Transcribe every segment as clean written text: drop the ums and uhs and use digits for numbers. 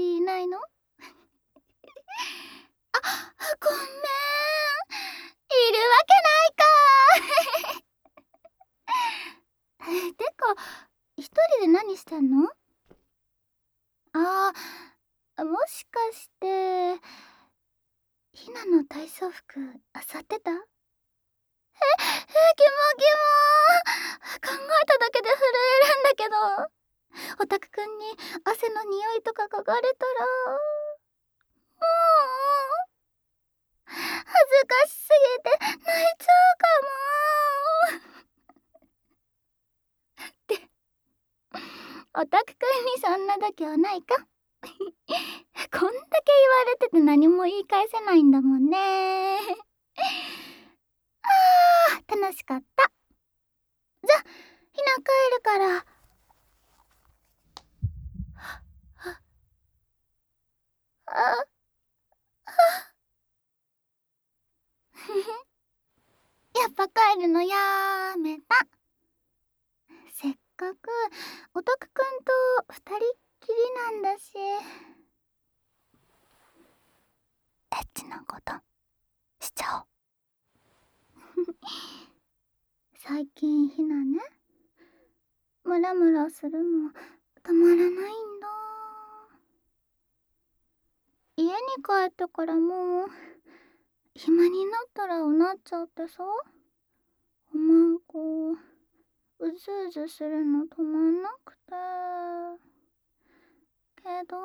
いないの？あ、ごめん。いるわけないか。てか、一人で何してんの？あー、もしかして、ひなの体操服、漁ってた？キモキモ。考えただけで震えるんだけど、オタクくんに汗の匂いとか嗅がれたら、もう恥ずかしすぎて泣いちゃうかも。ってオタクくんにそんな度胸ないか？こんだけ言われてて何も言い返せないんだもんね。楽しかった。じゃ、ひな帰るから。あ、やっぱ帰るのやめた。せっかくオタクくんと二人っきりなんだし、エッチなことしちゃおう。最近ひなね、ムラムラするのたまらないんだ。家に帰ってからも暇になったらうなっちゃってさ、おまんこうずうずするの止まんなくて、けど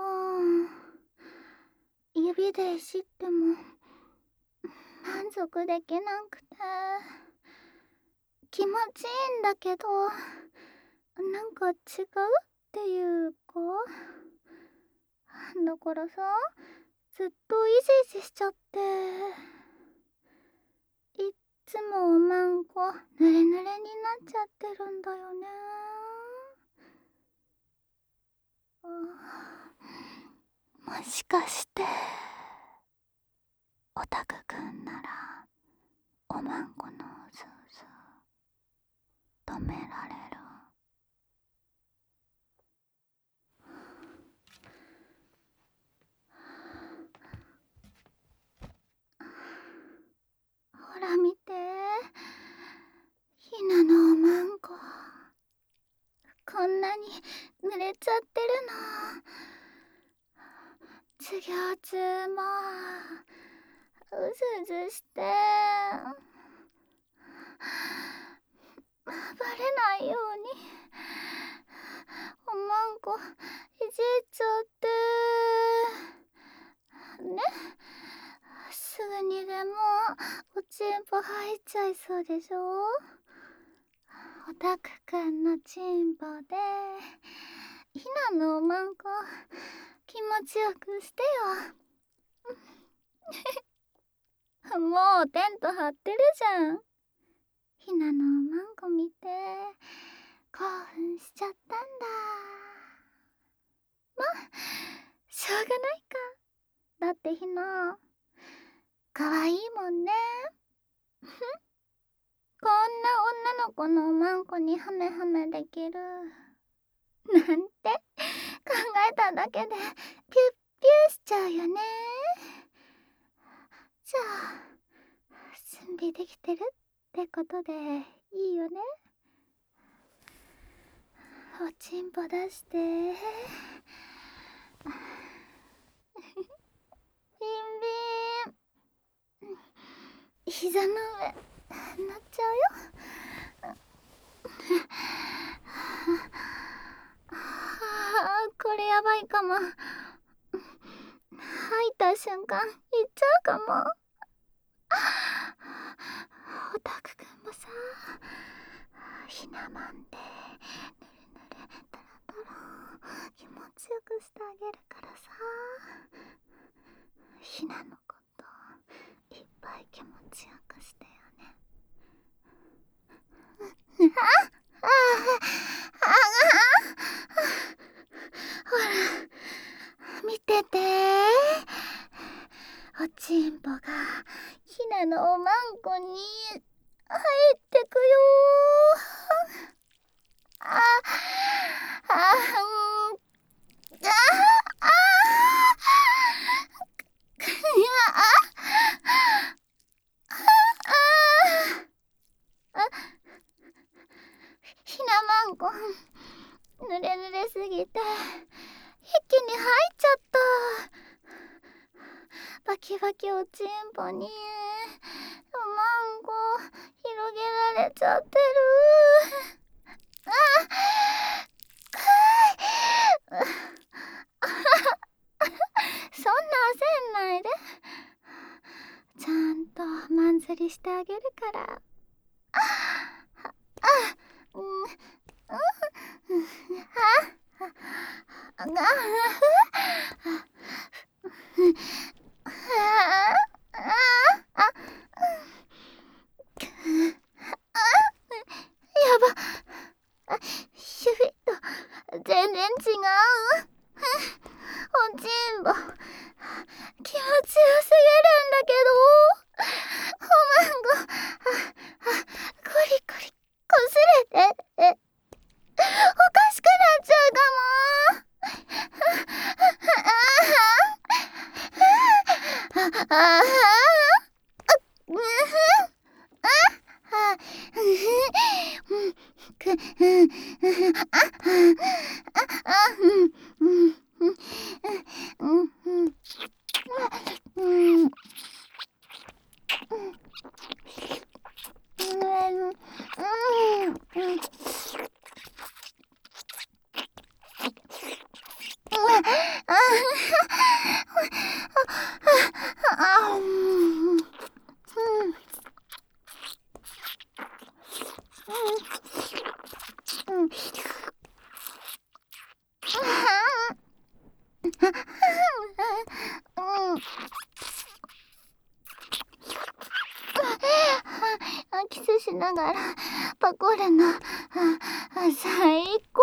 指でいじっても満足できなくて、気持ちいいんだけどなんか違うっていうか、だからさ、ずっとイジイジしちゃって、いっつもおまんこぬれぬれになっちゃってるんだよね。もしかしてオタクくんならおまんこのうずうず止められる？ほら見て、ひなのおまんここんなに濡れちゃってるの。授業中もうずうずしてバレないようにおまんこいじっちゃってね。すぐにでもおちんぽ入っちゃいそうでしょ。オタクくんのちんぽでひなのおまんこ気持ちよくしてよ。もうテント張ってるじゃん。ひなのおまんこ見て興奮しちゃったんだ。まあしょうがないか。だってひなかわいいもんね。こんな女の子のおまんこにハメハメできるなんて考えただけでピュッピューしちゃうよね。じゃあ準備できてるってことでいいよね。おちんぽ出してビンビン。膝の上乗っちゃうよ。これやばいかも。吐いた瞬間いっちゃうかも。オタクくんもさ、ひなまんでぬるぬるタラタラ気持ちよくしてあげるからさ、ひなのこといっぱい気持ちよくしてよね。あああほら見てて、おちんぽがひなのおまんこに入ってくよ。ああああキバキおちんぽにおまんこ広げられちゃってる。そんな焦んないで。ちゃんとまんずりしてあげるから。やば、シュフィット全然違う。おちんぼ気持ちよすぎるんだけど、おまんごコリコリこすれておかしくなっちゃうかも。キスしながらパコるの最高。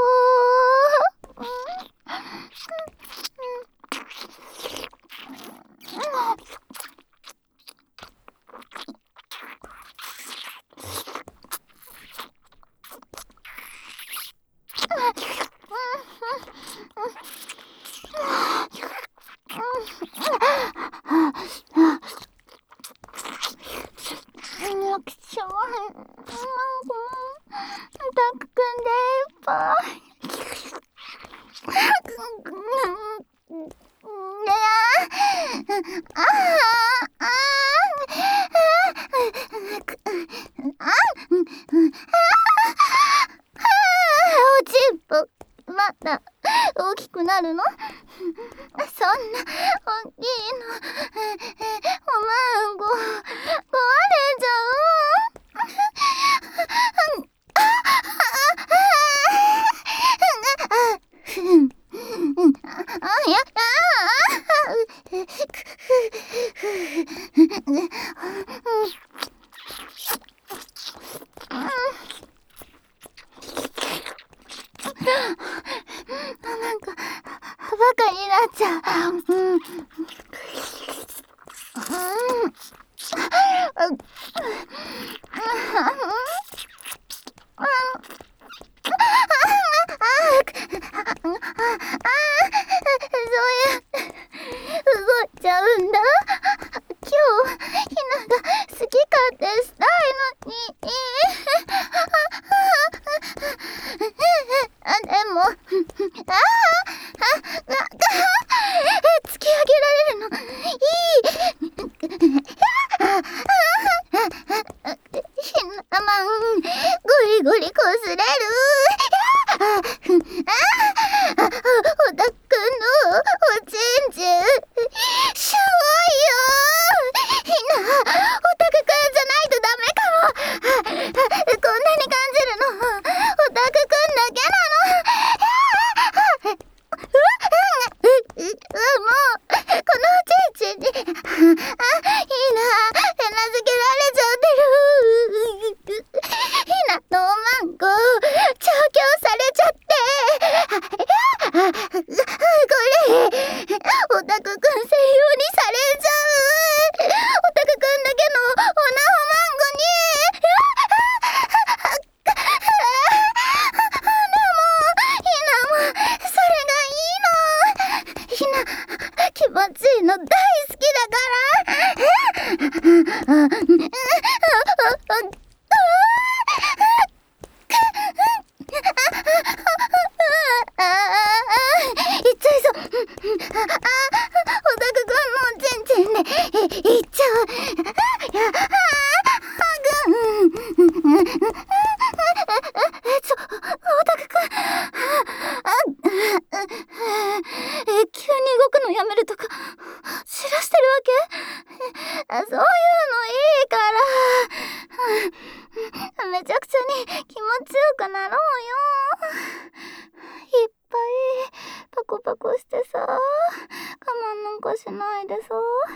タクくんでいっぱい。おちんぽまだ大きくなるの？そんな大きいのおまんご壊れちゃう。なんかバカになっちゃう。動いちゃうんだ。今日ひなが好き勝手したいのに。でも突き上げられるのいい。ひなまんゴリゴリこすれる。おたくんのおちんちんしょぼいよ。ひな、おたくくんじゃないとダメかも。こんなに感じるのおたくくんだけなの。もうこのおちんちんにいいな、手なずけられちゃってる。ひなのおまんこ調教されちゃって、これおたくくん専用にされちゃう。おたくくんだけのおなほまんごに。ひなもそれがいいの。ひな気持ちいいの大好きだから。いっちゃいそう。おたくくんのおちんちんでとか知らしてるわけ？そういうのいいから、めちゃくちゃに気持ちよくなろうよ。いっぱいパコパコしてさ、我慢なんかしないでさ。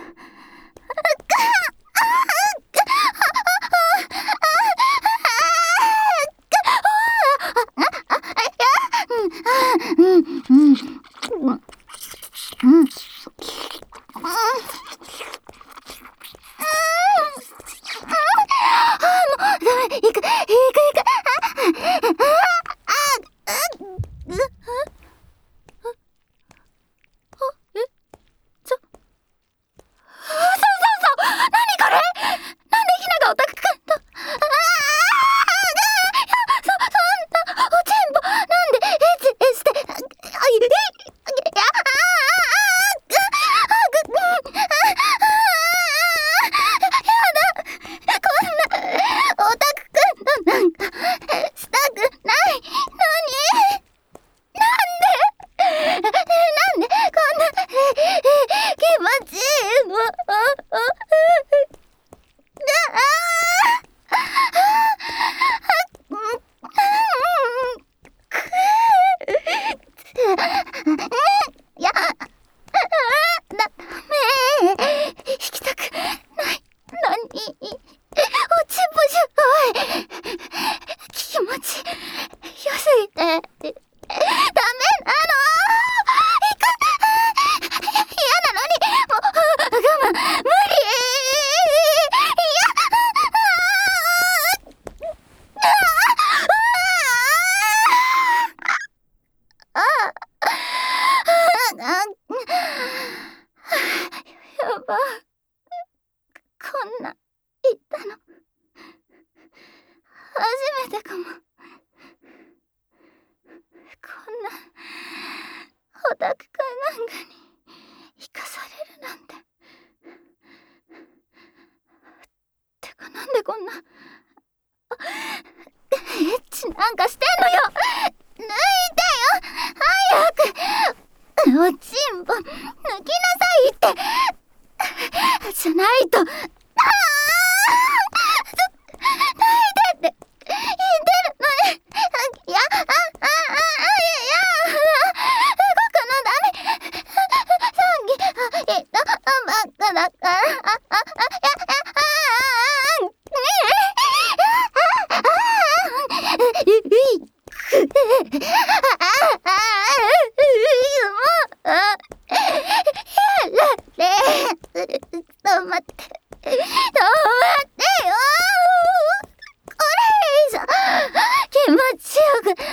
こんな言ったの初めてかも。こんなオタクかなんかに生かされるなんて。てかなんでこんなエッチなんかしてんのよ。抜いてよ早く。おちんぽ抜きなさいってじゃないと。抜いてって言ってるのに。いや動くのダメ。さっき言ったばっかだから。待って。止まってよ。これ以上気持ちよく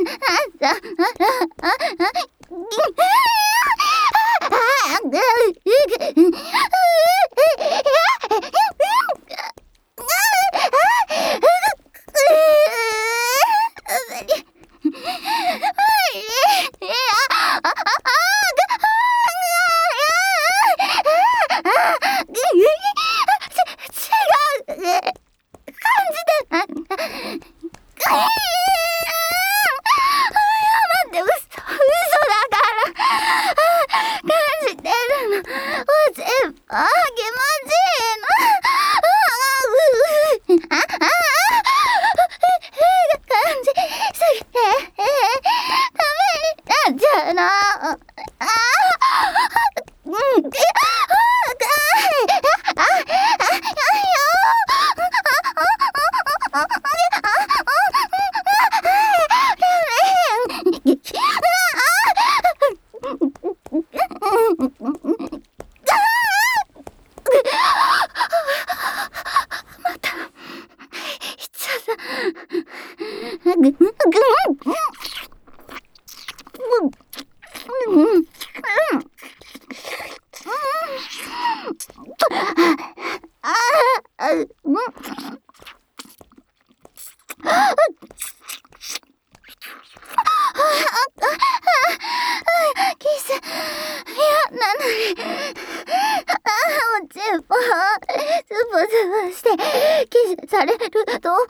されるとすごいの。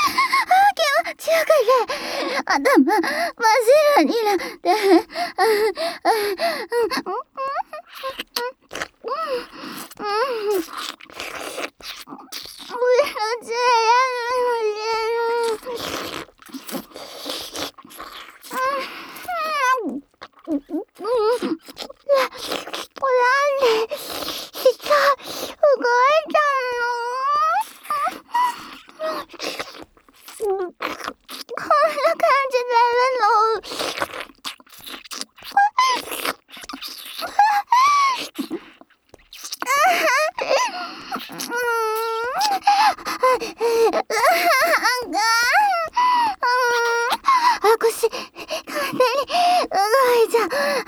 気持ちよくて頭真っ白になって腰、完全に動いちゃう。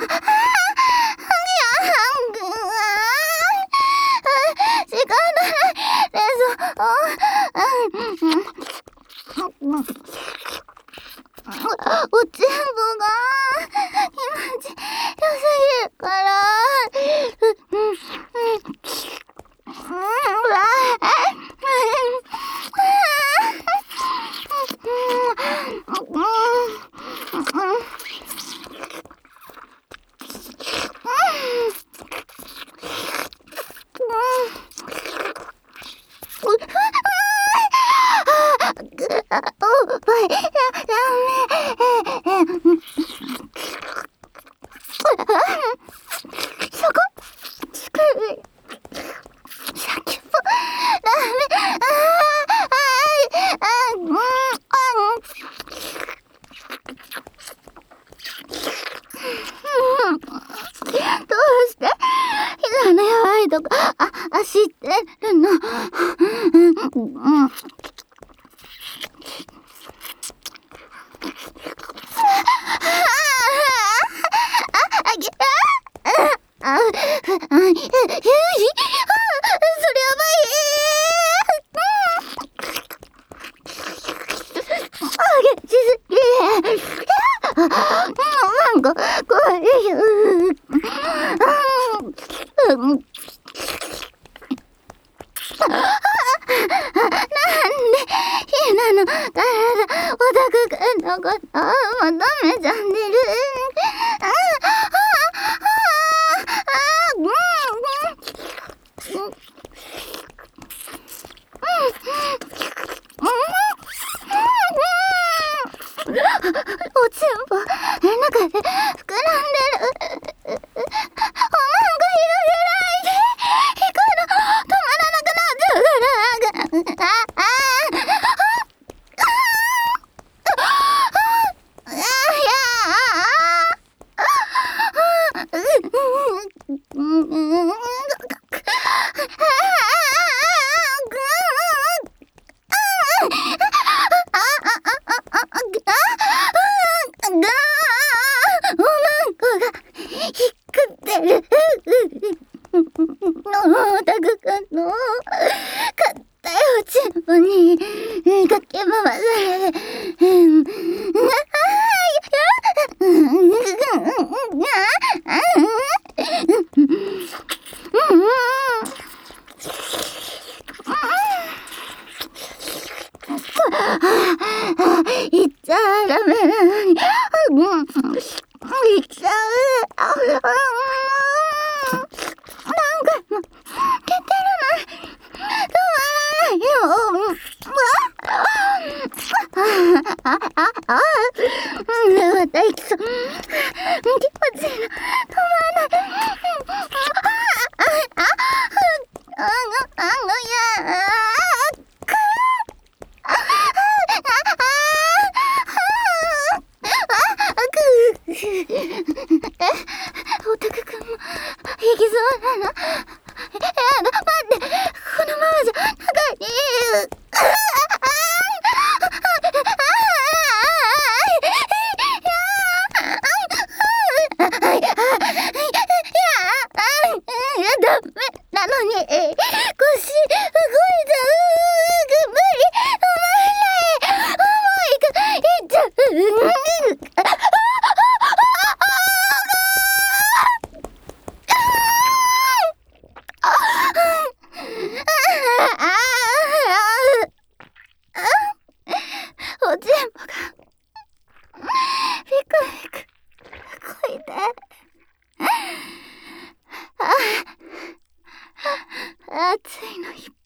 仕方ないです。おちんぽが気持ちよすぎるから。どうして膝の弱いとこ知ってるの？なんか怖いよ。ひなの体、オタクくんのこと求めちゃってる。おちんぽ、中で膨らんでる。おまんこ広げないで。引くの止まらなくなっちゃうから。オタクくんの硬いおちんぽにかき回されて、言っちゃダメなのに、言っちゃう。何回も蹴ってるのに止まらないよ。また行きそう。気持ちいいの止まらない。オタクくんも行きそうなの。待って、このままじゃ中にダメなのに腰動いちゃう。無理、重いからいっちゃう。 暑いのいっ